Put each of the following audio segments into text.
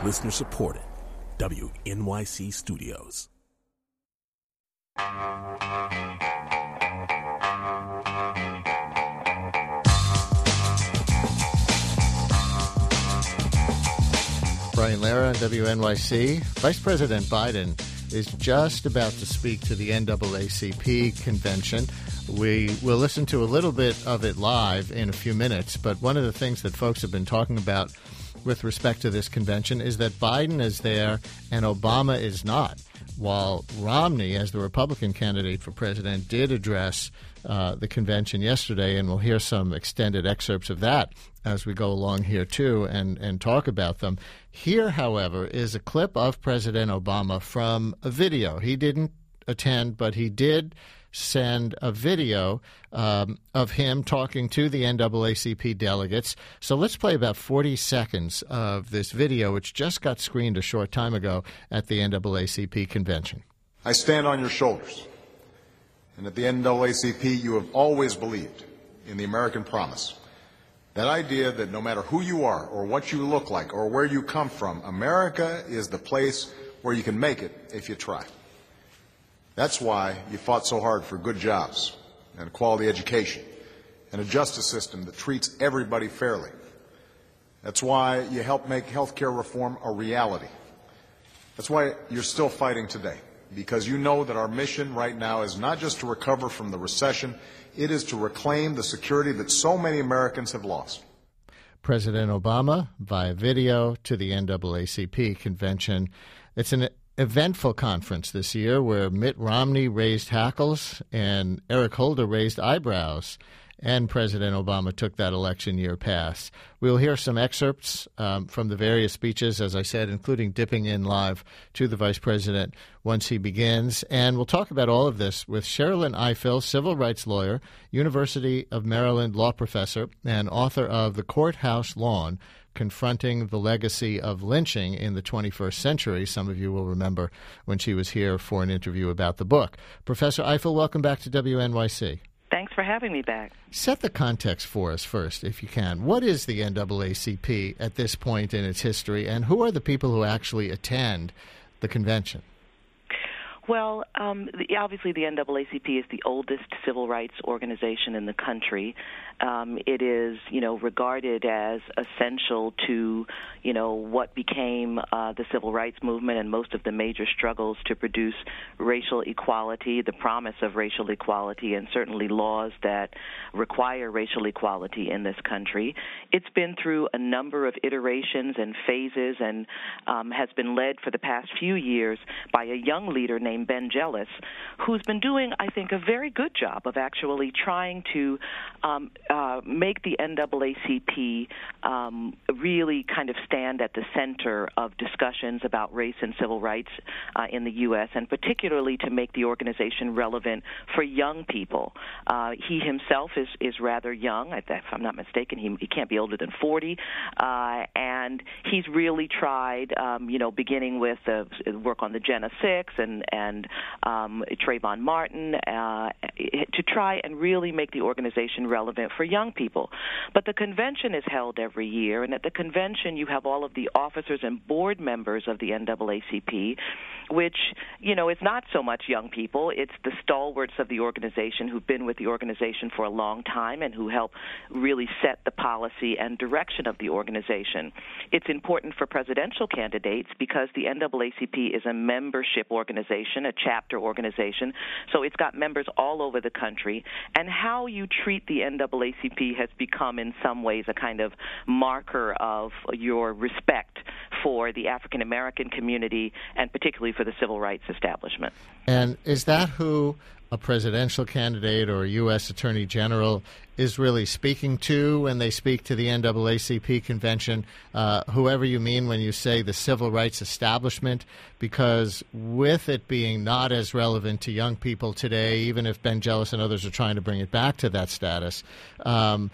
Listener supported. WNYC Studios. Brian Lara on WNYC. Vice President Biden is just about to speak to the NAACP convention. We will listen to a little bit of it live in a few minutes, but one of the things that folks have been talking about with respect to this convention is that Biden is there and Obama is not. While Romney, as the Republican candidate for president, did address the convention yesterday, and we'll hear some extended excerpts of that as we go along here, too, and talk about them. Here, however, is a clip of President Obama from a video. He didn't attend, but he did send a video of him talking to the NAACP delegates. So let's play about 40 seconds of this video, which just got screened a short time ago at the NAACP convention. I stand on your shoulders. And at the NAACP, you have always believed in the American promise. That idea that no matter who you are or what you look like or where you come from, America is the place where you can make it if you try. That's why you fought so hard for good jobs and quality education and a justice system that treats everybody fairly. That's why you helped make health care reform a reality. That's why you're still fighting today, because you know that our mission right now is not just to recover from the recession, it is to reclaim the security that so many Americans have lost. President Obama via video to the NAACP convention. It's an eventful conference this year where Mitt Romney raised hackles and Eric Holder raised eyebrows, and President Obama took that election year pass. We'll hear some excerpts from the various speeches, as I said, including dipping in live to the Vice President once he begins. And we'll talk about all of this with Sherrilyn Ifill, civil rights lawyer, University of Maryland law professor, and author of The Courthouse Lawn, Confronting the Legacy of Lynching in the 21st Century. Some of you will remember when she was here for an interview about the book. Professor Ifill, welcome back to WNYC. Thanks for having me back. Set the context for us first, if you can. What is the NAACP at this point in its history, and who are the people who actually attend the convention? Well, obviously the NAACP is the oldest civil rights organization in the country. It is, regarded as essential to, what became the civil rights movement and most of the major struggles to produce racial equality, the promise of racial equality, and certainly laws that require racial equality in this country. It's been through a number of iterations and phases and has been led for the past few years by a young leader named Ben Jealous, who's been doing, I think, a very good job of actually trying to make the NAACP really kind of stand at the center of discussions about race and civil rights in the U.S., and particularly to make the organization relevant for young people. He himself is rather young. If I'm not mistaken, he can't be older than 40, and he's really tried, beginning with the work on the Jena 6 and Trayvon Martin, to try and really make the organization relevant for young people. But the convention is held every year, and at the convention you have all of the officers and board members of the NAACP, which, is not so much young people. It's the stalwarts of the organization who've been with the organization for a long time and who help really set the policy and direction of the organization. It's important for presidential candidates because the NAACP is a membership organization, a chapter organization, so it's got members all over the country, and how you treat the NAACP has become in some ways a kind of marker of your respect for the African American community and particularly for the civil rights establishment. And is that who a presidential candidate or a U.S. Attorney General is really speaking to when they speak to the NAACP convention, whoever you mean when you say the civil rights establishment? Because with it being not as relevant to young people today, even if Ben Jealous and others are trying to bring it back to that status, that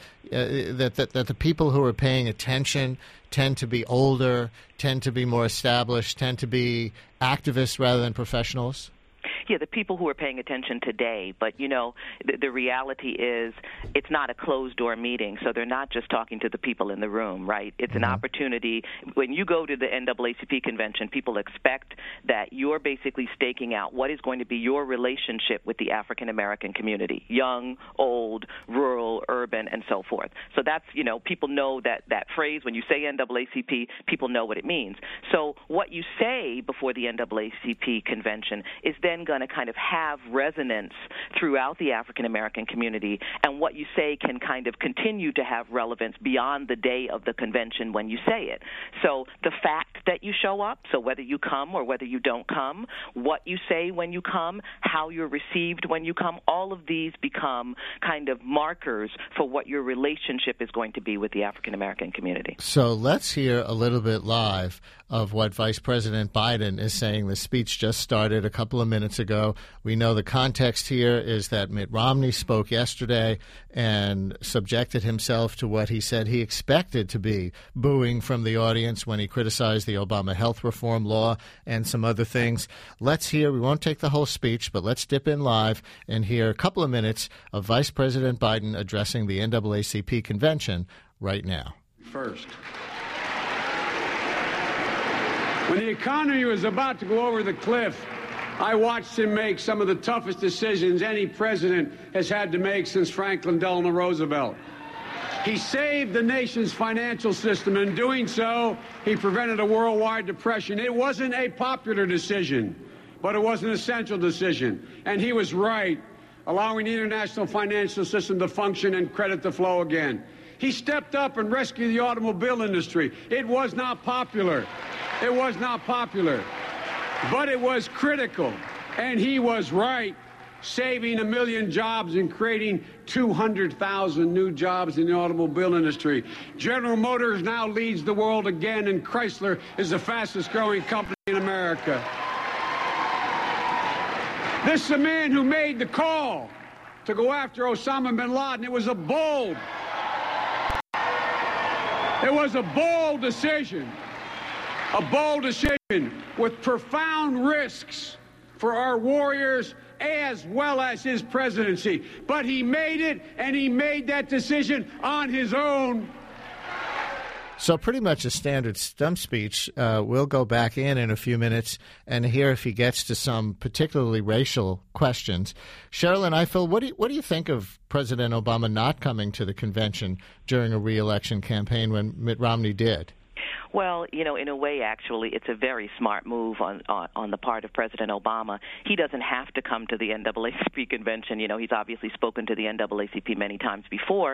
the people who are paying attention tend to be older, tend to be more established, tend to be activists rather than professionals? Yeah, the people who are paying attention today. But, the reality is it's not a closed-door meeting, so they're not just talking to the people in the room, right? It's an opportunity. When you go to the NAACP convention, people expect that you're basically staking out what is going to be your relationship with the African-American community, young, old, rural, urban, and so forth. So that's, people know that phrase. When you say NAACP, people know what it means. So what you say before the NAACP convention is then going to kind of have resonance throughout the African-American community, and what you say can kind of continue to have relevance beyond the day of the convention when you say it. So the fact that you show up, so whether you come or whether you don't come, what you say when you come, how you're received when you come, all of these become kind of markers for what your relationship is going to be with the African-American community. So let's hear a little bit live of what Vice President Biden is saying. The speech just started a couple of minutes ago. We know the context here is that Mitt Romney spoke yesterday and subjected himself to what he said he expected to be booing from the audience when he criticized the Obama health reform law and some other things. Let's hear, we won't take the whole speech, but let's dip in live and hear a couple of minutes of Vice President Biden addressing the NAACP convention right now. First, when the economy was about to go over the cliff, I watched him make some of the toughest decisions any president has had to make since Franklin Delano Roosevelt. He saved the nation's financial system. In doing so, he prevented a worldwide depression. It wasn't a popular decision, but it was an essential decision. And he was right, allowing the international financial system to function and credit to flow again. He stepped up and rescued the automobile industry. It was not popular. It was not popular, but it was critical. And he was right, saving 1 million jobs and creating 200,000 new jobs in the automobile industry. General Motors now leads the world again, and Chrysler is the fastest growing company in America. This is a man who made the call to go after Osama bin Laden. It was a bold decision. A bold decision with profound risks for our warriors as well as his presidency. But he made it, and he made that decision on his own. So pretty much a standard stump speech. We'll go back in a few minutes and hear if he gets to some particularly racial questions. Sherrilyn Ifill, what do you think of President Obama not coming to the convention during a re-election campaign when Mitt Romney did? Well, in a way, actually, it's a very smart move on the part of President Obama. He doesn't have to come to the NAACP convention. He's obviously spoken to the NAACP many times before.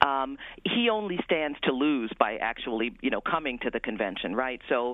He only stands to lose by actually, coming to the convention, right? So,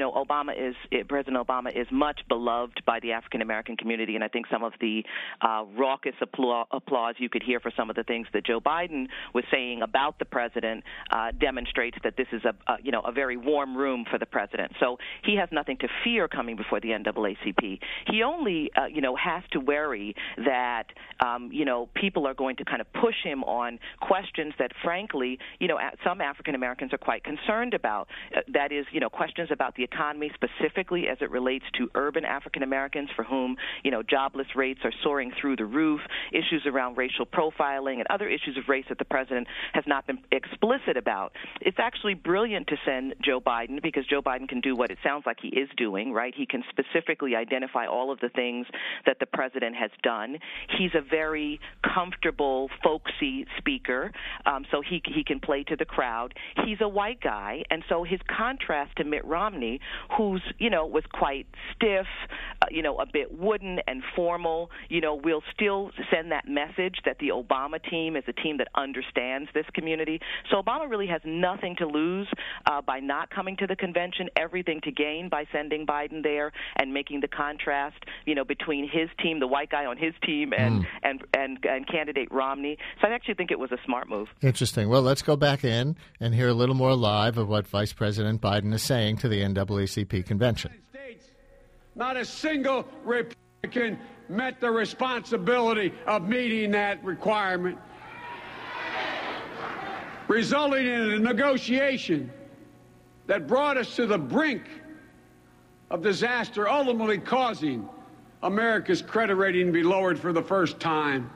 President Obama is much beloved by the African-American community, and I think some of the raucous applause you could hear for some of the things that Joe Biden was saying about the president demonstrates that this is a very warm room for the president. So he has nothing to fear coming before the NAACP. He only, has to worry that, people are going to kind of push him on questions that, frankly, some African Americans are quite concerned about. That is, questions about the economy, specifically as it relates to urban African Americans for whom, jobless rates are soaring through the roof, issues around racial profiling and other issues of race that the president has not been explicit about. It's actually brilliant to send Joe Biden, because Joe Biden can do what it sounds like he is doing, right? He can specifically identify all of the things that the president has done. He's a very comfortable, folksy speaker, so he can play to the crowd. He's a white guy, and so his contrast to Mitt Romney, who's, was quite stiff, a bit wooden and formal, will still send that message that the Obama team is a team that understands this community. So Obama really has nothing to lose by not coming to the convention, everything to gain by sending Biden there and making the contrast, between his team, the white guy on his team, and candidate Romney. So I actually think it was a smart move. Interesting. Well, let's go back in and hear a little more live of what Vice President Biden is saying to the NAACP convention. Not a single Republican met the responsibility of meeting that requirement, resulting in a negotiation that brought us to the brink of disaster, ultimately causing America's credit rating be lowered for the first time.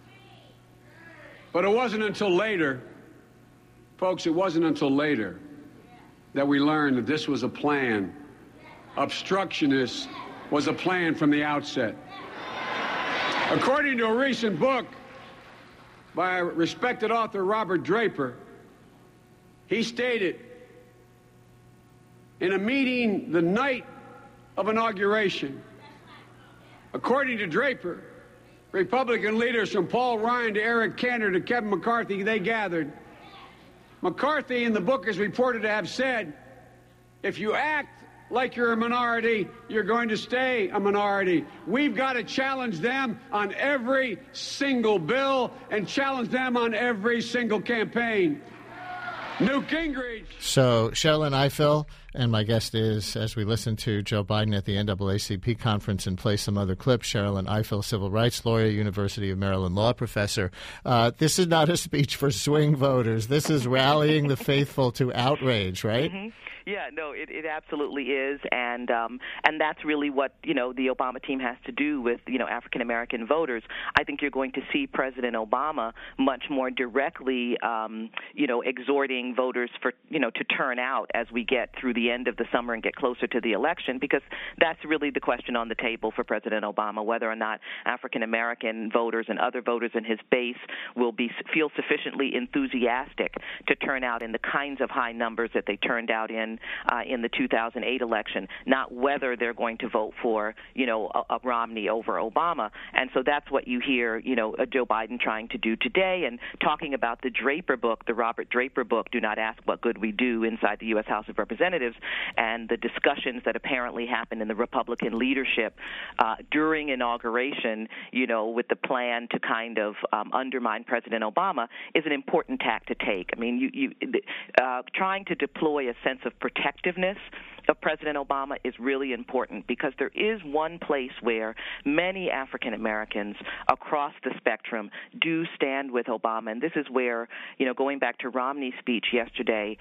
But it wasn't until later, folks, it wasn't until later that we learned that this was a plan. Obstructionist was a plan from the outset. According to a recent book by a respected author, Robert Draper, he stated in a meeting the night of inauguration, according to Draper, Republican leaders from Paul Ryan to Eric Cantor to Kevin McCarthy, they gathered. McCarthy in the book is reported to have said, if you act like you're a minority, you're going to stay a minority. We've got to challenge them on every single bill and challenge them on every single campaign. Newt Gingrich. So, Sherrilyn Ifill, and my guest is, as we listen to Joe Biden at the NAACP conference and play some other clips, Sherrilyn Ifill, civil rights lawyer, University of Maryland law professor. This is not a speech for swing voters. This is rallying the faithful to outrage, right? Mm-hmm. Yeah, no, it absolutely is, and that's really what the Obama team has to do with African American voters. I think you're going to see President Obama much more directly, exhorting voters to turn out as we get through the end of the summer and get closer to the election, because that's really the question on the table for President Obama, whether or not African American voters and other voters in his base will feel sufficiently enthusiastic to turn out in the kinds of high numbers that they turned out in the 2008 election, not whether they're going to vote for, a Romney over Obama. And so that's what you hear, Joe Biden trying to do today, and talking about the Draper book, the Robert Draper book, Do Not Ask What Good We Do, inside the U.S. House of Representatives, and the discussions that apparently happened in the Republican leadership during inauguration, with the plan to kind of undermine President Obama, is an important tack to take. I mean, trying to deploy a sense of protectiveness of President Obama is really important, because there is one place where many African Americans across the spectrum do stand with Obama, and this is where, going back to Romney's speech yesterday,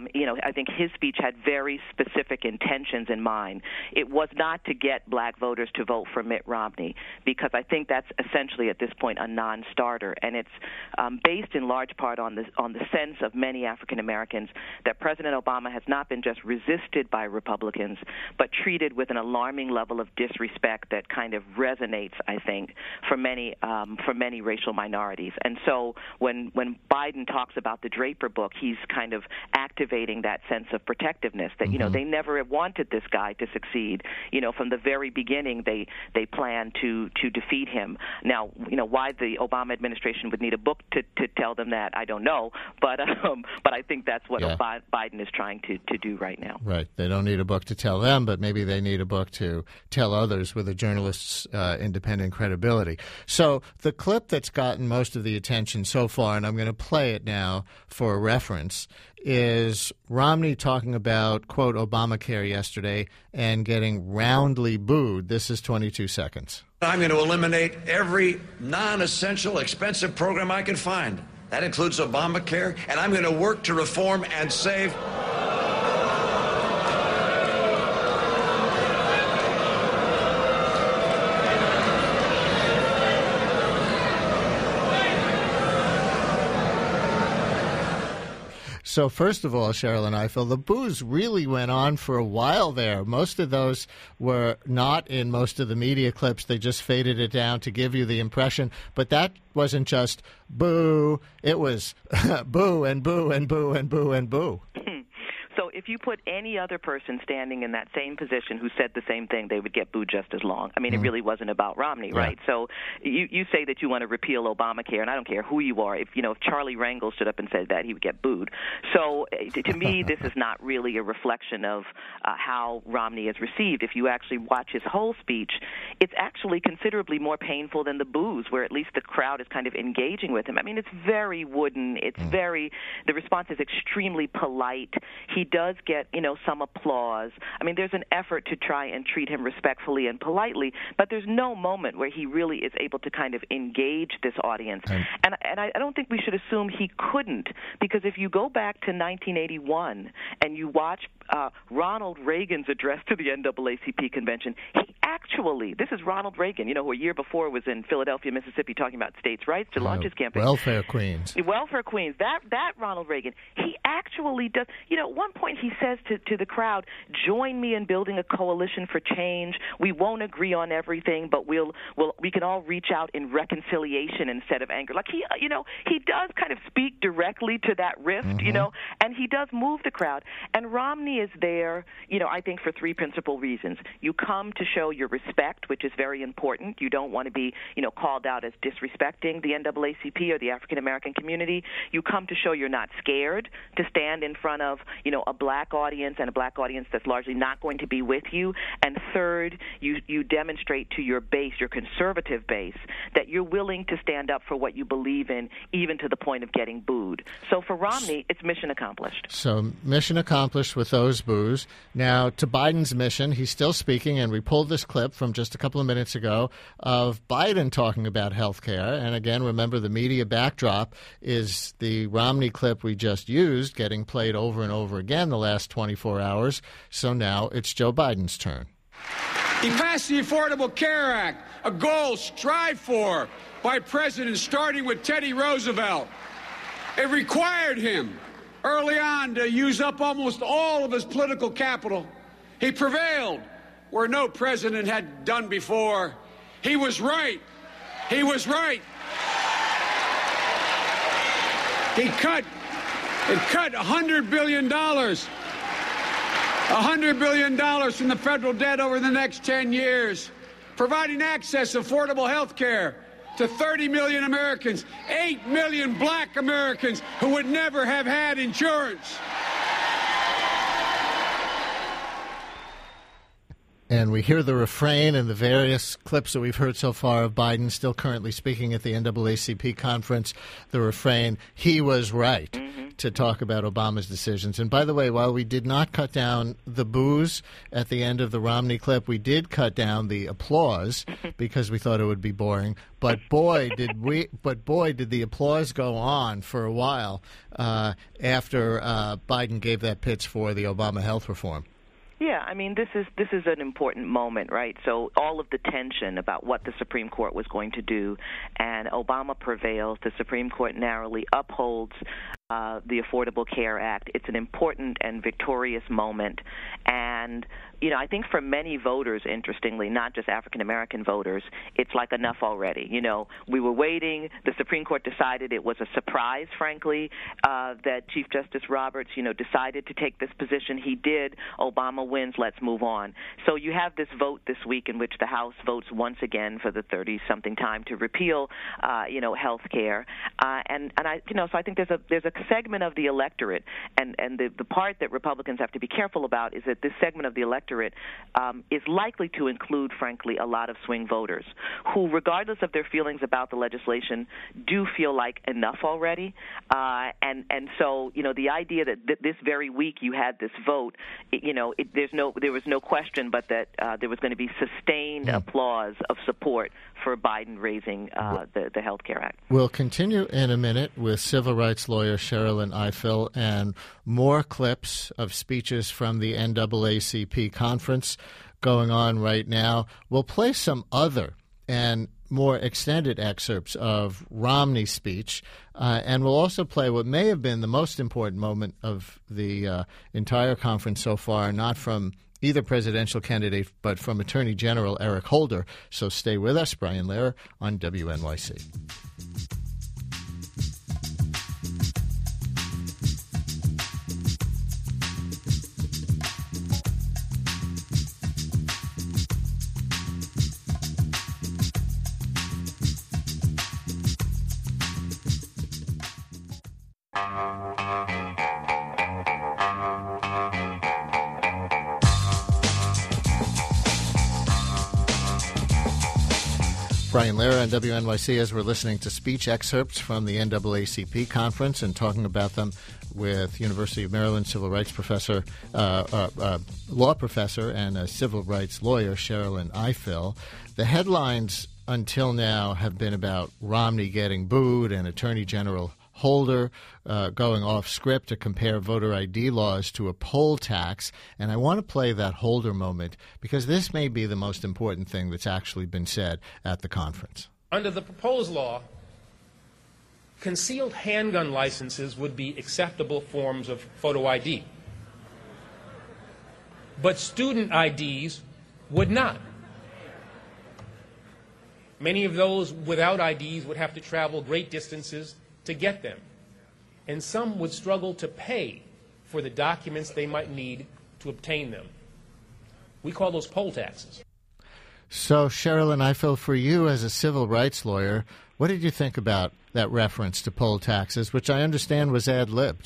I think his speech had very specific intentions in mind. It was not to get black voters to vote for Mitt Romney, because I think that's essentially at this point a non-starter, and it's based in large part on the sense of many African Americans that President Obama has not been just resisted by Republicans, but treated with an alarming level of disrespect that kind of resonates, I think, for many racial minorities. And so when Biden talks about the Draper book, he's kind of activating that sense of protectiveness that, they never wanted this guy to succeed. From the very beginning, they planned to defeat him. Now, why the Obama administration would need a book to tell them that, I don't know, but I think that's what Biden is trying to do right now. Right. They don't need a book to tell them, but maybe they need a book to tell others with a journalist's independent credibility. So the clip that's gotten most of the attention so far, and I'm going to play it now for a reference, is Romney talking about, quote, Obamacare yesterday and getting roundly booed. This is 22 seconds. I'm going to eliminate every non-essential, expensive program I can find. That includes Obamacare, and I'm going to work to reform and save. So first of all, Sherrilyn Ifill, the boos really went on for a while there. Most of those were not in most of the media clips. They just faded it down to give you the impression. But that wasn't just boo. It was boo and boo and boo and boo and boo. So if you put any other person standing in that same position who said the same thing, they would get booed just as long. I mean, it really wasn't about Romney, right? So you say that you want to repeal Obamacare, and I don't care who you are. If Charlie Rangel stood up and said that, he would get booed. So to me, this is not really a reflection of how Romney is received. If you actually watch his whole speech, it's actually considerably more painful than the boos, where at least the crowd is kind of engaging with him. I mean, it's very wooden. It's the response is extremely polite. He does get, some applause. I mean, there's an effort to try and treat him respectfully and politely, but there's no moment where he really is able to kind of engage this audience. And I don't think we should assume he couldn't, because if you go back to 1981 and you watch Ronald Reagan's address to the NAACP convention, he actually, this is Ronald Reagan, who a year before was in Philadelphia, Mississippi, talking about states' rights to launch his campaign. Welfare Queens. Welfare Queens. That Ronald Reagan, he actually does. At one point he says to the crowd, "Join me in building a coalition for change. We won't agree on everything, but we can all reach out in reconciliation instead of anger." Like he does kind of speak directly to that rift, and he does move the crowd. And Romney is there, I think for three principal reasons. You come to show your respect, which is very important. You don't want to be, called out as disrespecting the NAACP or the African American community. You come to show you're not scared to stand in front of, a black audience and a black audience that's largely not going to be with you. And third, you demonstrate to your base, your conservative base, that you're willing to stand up for what you believe in, even to the point of getting booed. So for Romney, it's mission accomplished. So mission accomplished with those boos. Now, to Biden's mission, he's still speaking, and we pulled this clip from just a couple of minutes ago of Biden talking about health care. And again, remember, the media backdrop is the Romney clip we just used, getting played over and over again the last 24 hours. So now it's Joe Biden's turn. He passed the Affordable Care Act, a goal strived for by presidents starting with Teddy Roosevelt. It required him early on to use up almost all of his political capital. He prevailed where no president had done before. He was right. He was right. It cut $100 billion. $100 billion from the federal debt over the next 10 years, providing access to affordable health care to 30 million Americans, 8 million black Americans who would never have had insurance. And we hear the refrain in the various clips that we've heard so far of Biden, still currently speaking at the NAACP conference, the refrain, "He was right," to talk about Obama's decisions. And by the way, while we did not cut down the boos at the end of the Romney clip, we did cut down the applause because we thought it would be boring. But boy, did the applause go on for a while after Biden gave that pitch for the Obama health reform. Yeah, I mean, this is an important moment, right? So all of the tension about what the Supreme Court was going to do, and Obama prevails. The Supreme Court narrowly upholds the Affordable Care Act. It's an important and victorious moment. And, I think for many voters, interestingly, not just African-American voters, it's like enough already. We were waiting. The Supreme Court decided. It was a surprise, frankly, that Chief Justice Roberts, decided to take this position. He did. Obama wins. Let's move on. So you have this vote this week in which the House votes once again for the 30-something time to repeal, health care. And I think there's a segment of the electorate, and the part that Republicans have to be careful about is that this segment of the electorate is likely to include, frankly, a lot of swing voters who, regardless of their feelings about the legislation, do feel like enough already. And so, the idea that this very week you had this vote, there was no question but that there was going to be sustained applause of support for Biden raising the Health Care Act. We'll continue in a minute with civil rights lawyer Sherrilyn Ifill and more clips of speeches from the NAACP conference going on right now. We'll play some other and more extended excerpts of Romney's speech, and we'll also play what may have been the most important moment of the entire conference so far, not from either presidential candidate, but from Attorney General Eric Holder. So stay with us. Brian Lehrer on WNYC. Brian Lehrer on WNYC as we're listening to speech excerpts from the NAACP conference and talking about them with University of Maryland civil rights professor, law professor, and a civil rights lawyer, Sherrilyn Ifill. The headlines until now have been about Romney getting booed and Attorney General Holder going off script to compare voter ID laws to a poll tax. And I want to play that Holder moment because this may be the most important thing that's actually been said at the conference. Under the proposed law, concealed handgun licenses would be acceptable forms of photo ID. But student IDs would not. Many of those without IDs would have to travel great distances to get them. And some would struggle to pay for the documents they might need to obtain them. We call those poll taxes. So, Sherrilyn Ifill, for you as a civil rights lawyer, what did you think about that reference to poll taxes, which I understand was ad-libbed?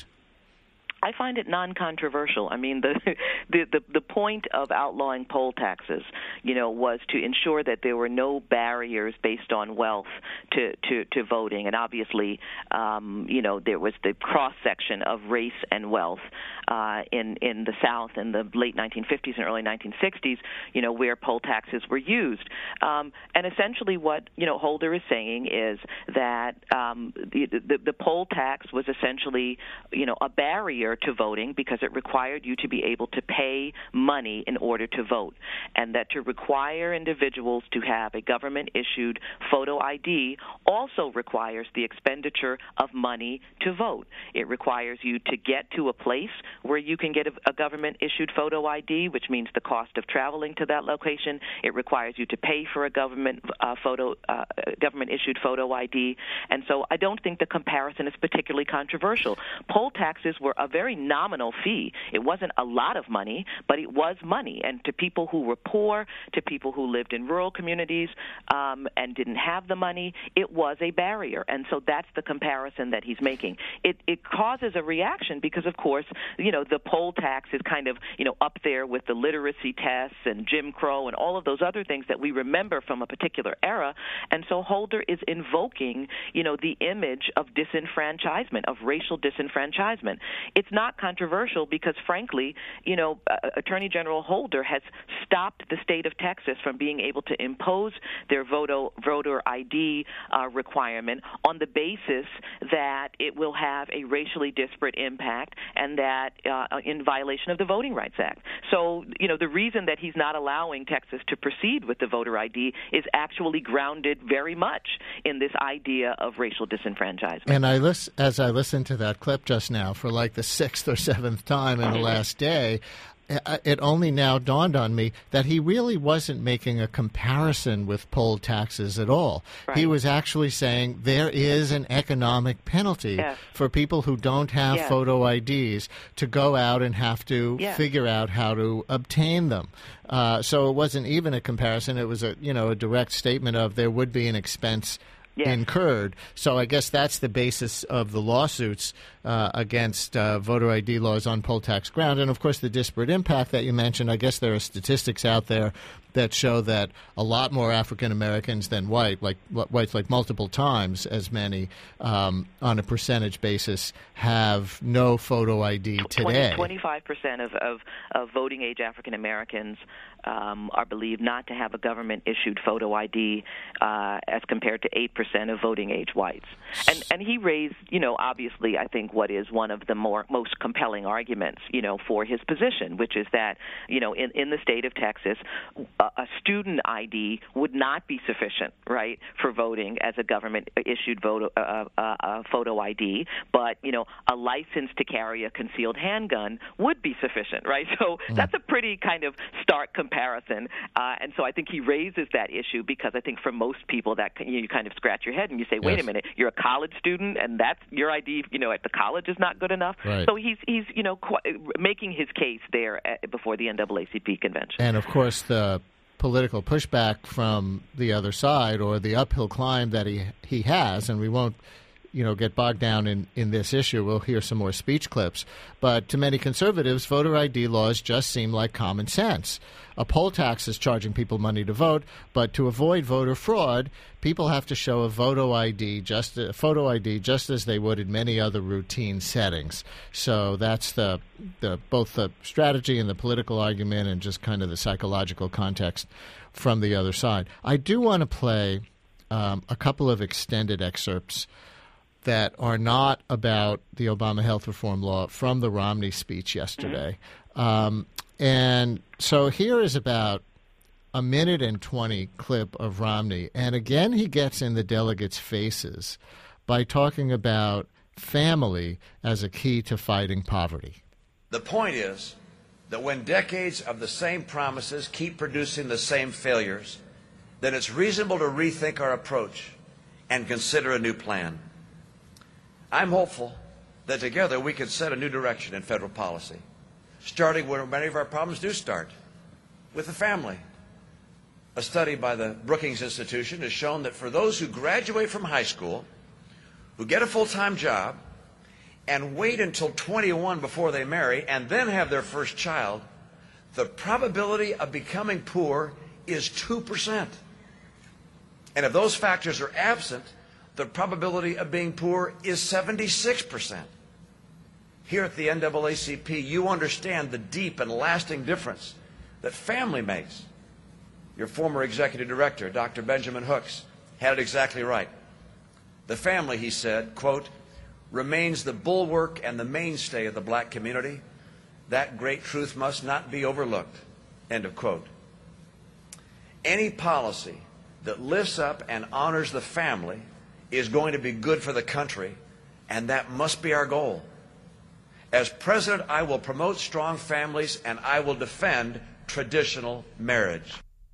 I find it non-controversial. I mean, the point of outlawing poll taxes, was to ensure that there were no barriers based on wealth to voting. And obviously, there was the cross-section of race and wealth in the South in the late 1950s and early 1960s, where poll taxes were used. And essentially what, Holder is saying is that the poll tax was essentially, a barrier to voting because it required you to be able to pay money in order to vote, and that to require individuals to have a government-issued photo ID also requires the expenditure of money to vote. It requires you to get to a place where you can get a government-issued photo ID, which means the cost of traveling to that location. It requires you to pay for a government-issued photo ID, and so I don't think the comparison is particularly controversial. Poll taxes were a very nominal fee. It wasn't a lot of money, but it was money. And to people who were poor, to people who lived in rural communities and didn't have the money, it was a barrier. And so that's the comparison that he's making. It causes a reaction because, of course, the poll tax is kind of, up there with the literacy tests and Jim Crow and all of those other things that we remember from a particular era. And so Holder is invoking, the image of disenfranchisement, of racial disenfranchisement. It's not controversial because, frankly, Attorney General Holder has stopped the state of Texas from being able to impose their voter ID requirement on the basis that it will have a racially disparate impact and that in violation of the Voting Rights Act. So, the reason that he's not allowing Texas to proceed with the voter ID is actually grounded very much in this idea of racial disenfranchisement. And as I listened to that clip just now for like the sixth or seventh time in the last day, it only now dawned on me that he really wasn't making a comparison with poll taxes at all. Right. He was actually saying there is an economic penalty for people who don't have photo IDs to go out and have to figure out how to obtain them. So it wasn't even a comparison. It was a direct statement of there would be an expense incurred. So I guess that's the basis of the lawsuits against voter ID laws on poll tax ground. And, of course, the disparate impact that you mentioned, I guess there are statistics out there that show that a lot more African Americans than whites, like multiple times as many on a percentage basis, have no photo ID today. 25% of voting age African Americans are believed not to have a government-issued photo ID as compared to 8% of voting age whites. And he raised, obviously, I think what is one of the most compelling arguments, for his position, which is that, in the state of Texas, a student ID would not be sufficient, right, for voting as a government-issued photo ID, but, a license to carry a concealed handgun would be sufficient, right? So that's a pretty kind of stark comparison, and so I think he raises that issue because I think for most people that you kind of scratch your head and you say, wait a minute, you're a college student and that's your ID, at the college is not good enough. Right. So he's making his case there before the NAACP convention. And of course the political pushback from the other side, or the uphill climb that he has, and we won't get bogged down in this issue. We'll hear some more speech clips. But to many conservatives, voter ID laws just seem like common sense. A poll tax is charging people money to vote, but to avoid voter fraud, people have to show a photo ID just as they would in many other routine settings. So that's both the strategy and the political argument and just kind of the psychological context from the other side. I do want to play a couple of extended excerpts that are not about the Obama health reform law from the Romney speech yesterday. And so here is about a minute and 20 clip of Romney. And again, he gets in the delegates' faces by talking about family as a key to fighting poverty. The point is that when decades of the same promises keep producing the same failures, then it's reasonable to rethink our approach and consider a new plan. I'm hopeful that together we can set a new direction in federal policy, starting where many of our problems do start, with the family. A study by the Brookings Institution has shown that for those who graduate from high school, who get a full-time job, and wait until 21 before they marry and then have their first child, the probability of becoming poor is 2%. And if those factors are absent, the probability of being poor is 76%. Here at the NAACP, you understand the deep and lasting difference that family makes. Your former executive director, Dr. Benjamin Hooks, had it exactly right. The family, he said, quote, remains the bulwark and the mainstay of the black community. That great truth must not be overlooked. End of quote. Any policy that lifts up and honors the family is going to be good for the country, and that must be our goal. As president, I will promote strong families, and I will defend traditional marriage.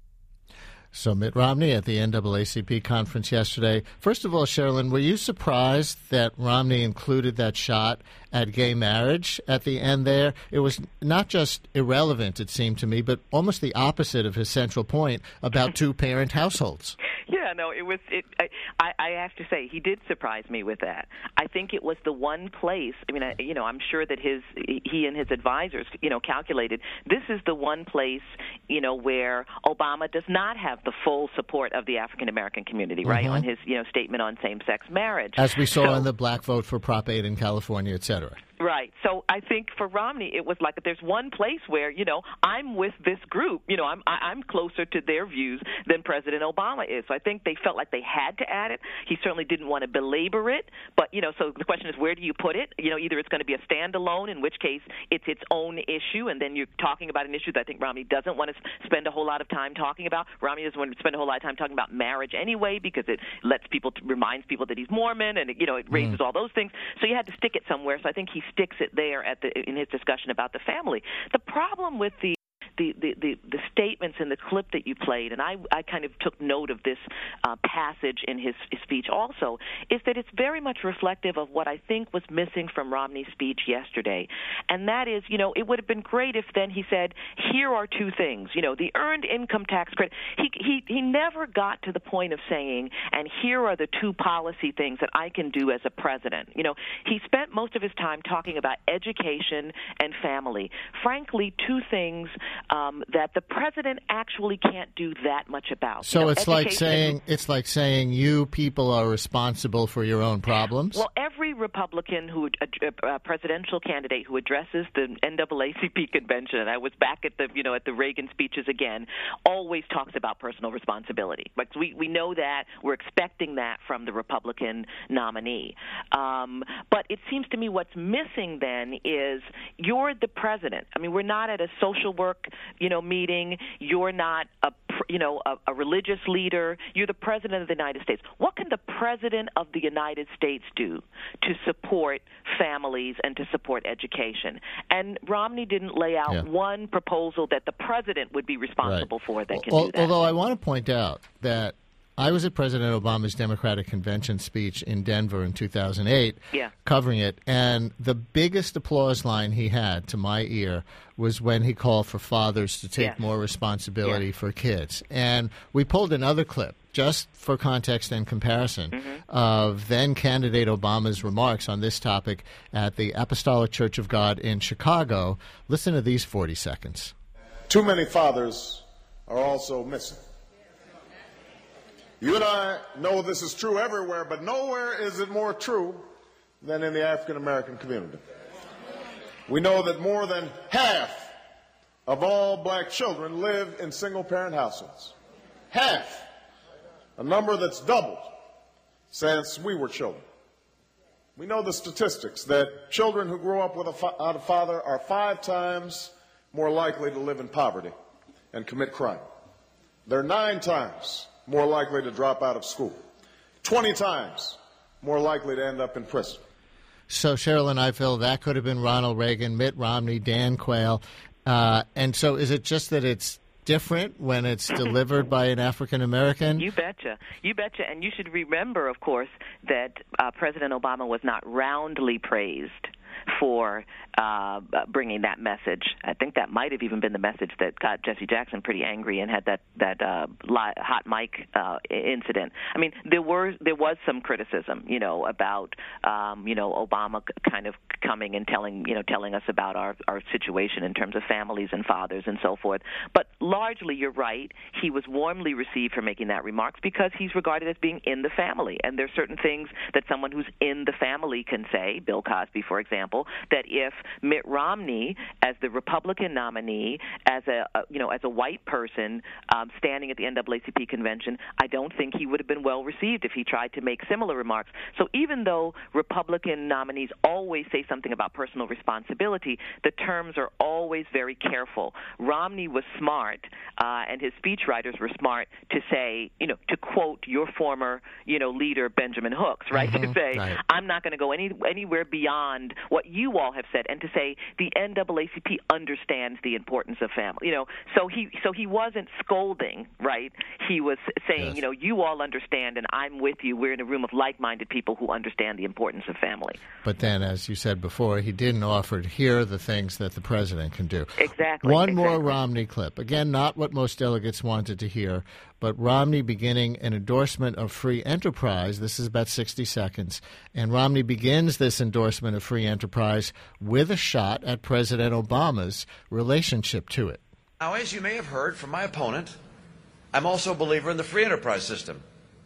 So Mitt Romney at the NAACP conference yesterday. First of all, Sherilyn, were you surprised that Romney included that shot at gay marriage at the end there? It was not just irrelevant, it seemed to me, but almost the opposite of his central point about two-parent households. Yeah, no, it was. I have to say, he did surprise me with that. I think it was the one place. I mean, I'm sure that he and his advisors, calculated this is the one place, where Obama does not have the full support of the African American community, right, on his, statement on same-sex marriage, as we saw in the black vote for Prop 8 in California, et cetera. Right. So I think for Romney, it was like there's one place where, I'm with this group. I'm closer to their views than President Obama is. So I think they felt like they had to add it. He certainly didn't want to belabor it. But, so the question is, where do you put it? Either it's going to be a standalone, in which case it's its own issue, and then you're talking about an issue that I think Romney doesn't want to spend a whole lot of time talking about. Romney doesn't want to spend a whole lot of time talking about marriage anyway, because it reminds people that he's Mormon, and, it raises all those things. So you had to stick it somewhere. So I think he sticks it there in his discussion about the family. The problem with the statements in the clip that you played, and I kind of took note of this passage in his speech also, is that it's very much reflective of what I think was missing from Romney's speech yesterday. And that is, it would have been great if then he said, here are two things, the earned income tax credit. He never got to the point of saying, and here are the two policy things that I can do as a president. He spent most of his time talking about education and family. Frankly, two things that the president actually can't do that much about. So it's like saying you people are responsible for your own problems? Well, every Republican presidential candidate who addresses the NAACP convention, and I was back at the Reagan speeches again, always talks about personal responsibility. Like we know that. We're expecting that from the Republican nominee. But it seems to me what's missing then is you're the president. I mean, we're not at a social work meeting. You're not a religious leader. You're the president of the United States. What can the president of the United States do to support families and to support education? And Romney didn't lay out one proposal that the president would be responsible for that can do that. Although I want to point out that I was at President Obama's Democratic Convention speech in Denver in 2008, covering it, and the biggest applause line he had, to my ear, was when he called for fathers to take more responsibility for kids. And we pulled another clip, just for context and comparison, of then-candidate Obama's remarks on this topic at the Apostolic Church of God in Chicago. Listen to these 40 seconds. Too many fathers are also missing. You and I know this is true everywhere, but nowhere is it more true than in the African American community. We know that more than half of all black children live in single-parent households. Half. A number that's doubled since we were children. We know the statistics that children who grow up without a father are 5 times more likely to live in poverty and commit crime. They're 9 times more likely to drop out of school, 20 times more likely to end up in prison. So, Cheryl and I feel that could have been Ronald Reagan, Mitt Romney, Dan Quayle. And so is it just that it's different when it's delivered by an African American? You betcha. You betcha. And you should remember, of course, that President Obama was not roundly praised for bringing that message. I think that might have even been the message that got Jesse Jackson pretty angry and had that hot mic incident. I mean, there was some criticism, about Obama kind of coming and telling us about our situation in terms of families and fathers and so forth. But largely, you're right. He was warmly received for making that remarks because he's regarded as being in the family, and there are certain things that someone who's in the family can say. Bill Cosby, for example, that if Mitt Romney, as the Republican nominee, as a white person standing at the NAACP convention, I don't think he would have been well received if he tried to make similar remarks. So even though Republican nominees always say something about personal responsibility, the terms are always very careful. Romney was smart, and his speechwriters were smart to say, to quote your former, leader Benjamin Hooks, right? To say, right. I'm not going to go anywhere beyond what you all have said, and to say the NAACP understands the importance of family. So he wasn't scolding, right? He was saying, yes. You all understand, and I'm with you. We're in a room of like-minded people who understand the importance of family. But then, as you said before, he didn't offer to hear the things that the president can do. Exactly. One more Romney clip. Again, not what most delegates wanted to hear, but Romney beginning an endorsement of free enterprise. This is about 60 seconds. And Romney begins this endorsement of free enterprise with a shot at President Obama's relationship to it. Now, as you may have heard from my opponent, I'm also a believer in the free enterprise system.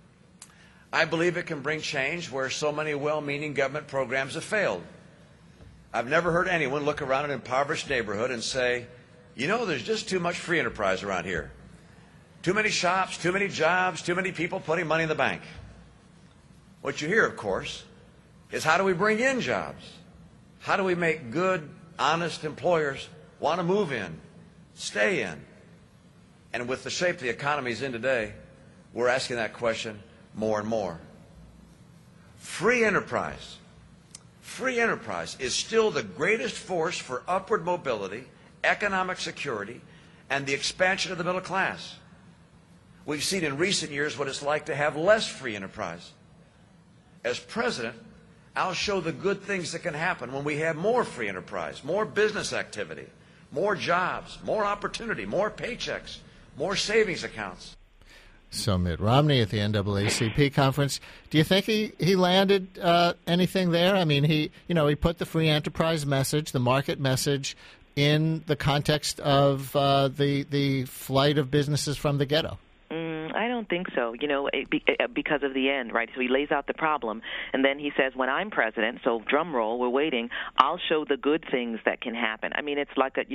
I believe it can bring change where so many well-meaning government programs have failed. I've never heard anyone look around an impoverished neighborhood and say, there's just too much free enterprise around here. Too many shops, too many jobs, too many people putting money in the bank. What you hear, of course, is how do we bring in jobs? How do we make good, honest employers want to move in, stay in? And with the shape the economy is in today, we're asking that question more and more. Free enterprise is still the greatest force for upward mobility, economic security, and the expansion of the middle class. We've seen in recent years what it's like to have less free enterprise. As president, I'll show the good things that can happen when we have more free enterprise, more business activity, more jobs, more opportunity, more paychecks, more savings accounts. So Mitt Romney at the NAACP conference, do you think he landed anything there? I mean, he put the free enterprise message, the market message, in the context of the flight of businesses from the ghetto. I don't think so, because of the end, right? So he lays out the problem, and then he says, when I'm president, so drum roll, we're waiting, I'll show the good things that can happen. I mean, it's like a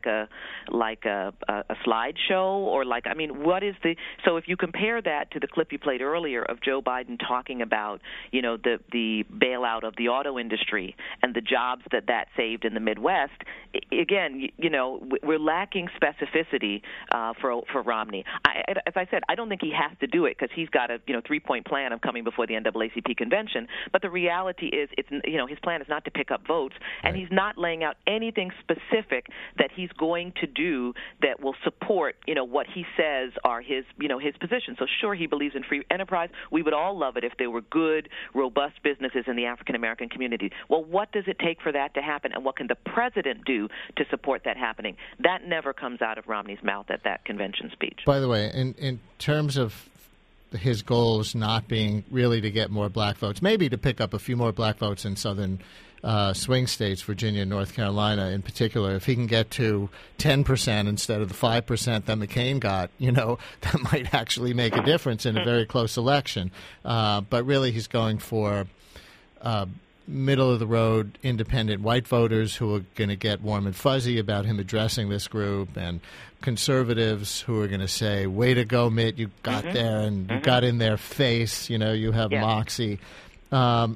slideshow, or what is so if you compare that to the clip you played earlier of Joe Biden talking about, the bailout of the auto industry and the jobs that saved in the Midwest, again, we're lacking specificity for Romney. As I said, I don't think he has to do it because he's got a 3-point plan of coming before the NAACP convention. But the reality is, his plan is not to pick up votes, and he's not laying out anything specific that he's going to do that will support what he says are his positions. So sure, he believes in free enterprise. We would all love it if there were good, robust businesses in the African American community. Well, what does it take for that to happen, and what can the president do to support that happening? That never comes out of Romney's mouth at that convention speech. By the way, in terms of his goals not being really to get more black votes, maybe to pick up a few more black votes in southern swing states, Virginia and North Carolina in particular, if he can get to 10% instead of the 5% that McCain got, that might actually make a difference in a very close election. But really he's going for middle-of-the-road independent white voters who are going to get warm and fuzzy about him addressing this group, and conservatives who are going to say, way to go, Mitt, you got there, and you got in their face, you have moxie. And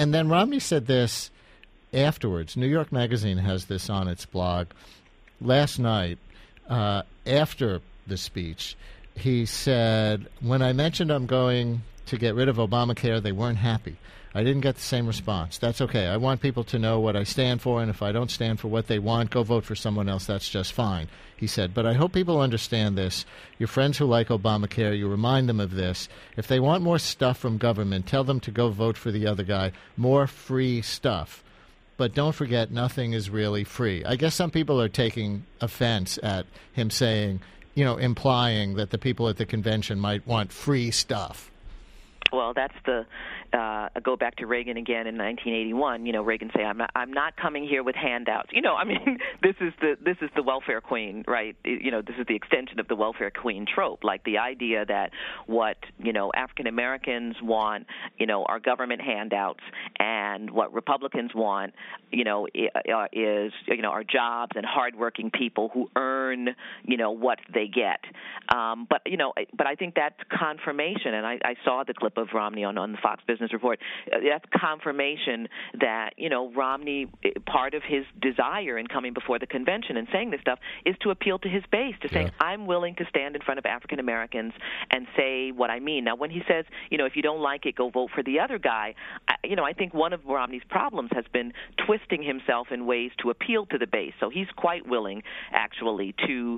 And then Romney said this afterwards. New York Magazine has this on its blog. Last night, after the speech, he said, when I mentioned I'm going to get rid of Obamacare, they weren't happy. I didn't get the same response. That's okay. I want people to know what I stand for, and if I don't stand for what they want, go vote for someone else. That's just fine, he said. But I hope people understand this. Your friends who like Obamacare, you remind them of this. If they want more stuff from government, tell them to go vote for the other guy. More free stuff. But don't forget, nothing is really free. I guess some people are taking offense at him saying, implying that the people at the convention might want free stuff. Well, that's go back to Reagan again in 1981. Reagan say, "I'm not coming here with handouts." This is the welfare queen, right? This is the extension of the welfare queen trope, like the idea that what African Americans want, are government handouts, and what Republicans want, is are jobs and hardworking people who earn, what they get. But I think that's confirmation, and I saw the clip of Romney on the Fox Business Report. That's confirmation that, Romney, part of his desire in coming before the convention and saying this stuff is to appeal to his base, to say, I'm willing to stand in front of African Americans and say what I mean. Now, when he says, if you don't like it, go vote for the other guy, I think one of Romney's problems has been twisting himself in ways to appeal to the base. So he's quite willing, actually, to,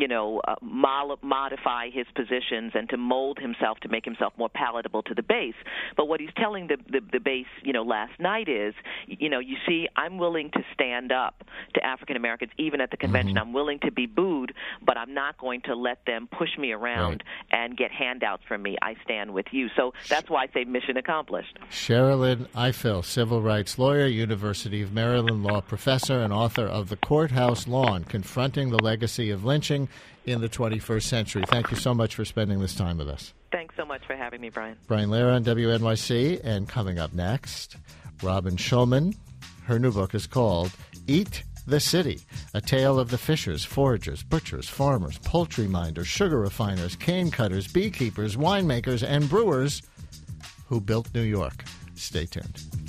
modify his positions and to mold himself to make himself more palatable to the base. But what he's telling the base, last night is, you see, I'm willing to stand up to African Americans even at the convention. I'm willing to be booed, but I'm not going to let them push me around and get handouts from me. I stand with you. So that's why I say mission accomplished. Sherilyn Ifill, civil rights lawyer, University of Maryland law professor, and author of The Courthouse Lawn, Confronting the Legacy of Lynching in the 21st Century. Thank you so much for spending this time with us. Thanks so much for having me, Brian. Brian Lehrer on WNYC. And coming up next, Robin Schulman. Her new book is called Eat the City, a tale of the fishers, foragers, butchers, farmers, poultry minders, sugar refiners, cane cutters, beekeepers, winemakers, and brewers who built New York. Stay tuned.